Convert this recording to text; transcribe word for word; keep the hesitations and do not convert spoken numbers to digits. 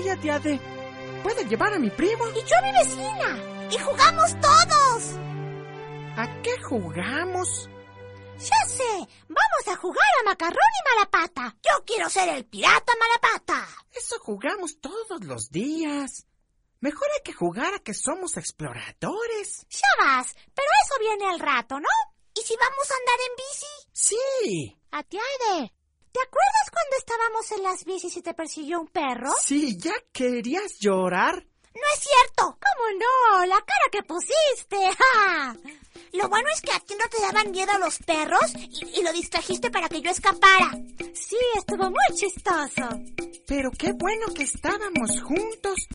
Oye, tía De, ¿puede llevar a mi primo? Y yo a mi vecina. Y jugamos todos. ¿A qué jugamos? Ya sé, vamos a jugar a Macarrón y Malapata. Yo quiero ser el pirata Malapata. Eso jugamos todos los días. Mejor hay que jugar a que somos exploradores. Ya vas, pero eso viene al rato, ¿no? ¿Y si vamos a andar en bici? Sí. Atiaide, ¿te acuerdas cuando estábamos en las bicis y te persiguió un perro? Sí, ¿ya querías llorar? No es cierto. ¿Cómo no? La cara que pusiste. ¡Ja! Lo bueno es que a ti no te daban miedo los perros y, y lo distrajiste para que yo escapara. Sí, estuvo muy chistoso. Pero qué bueno que estábamos juntos.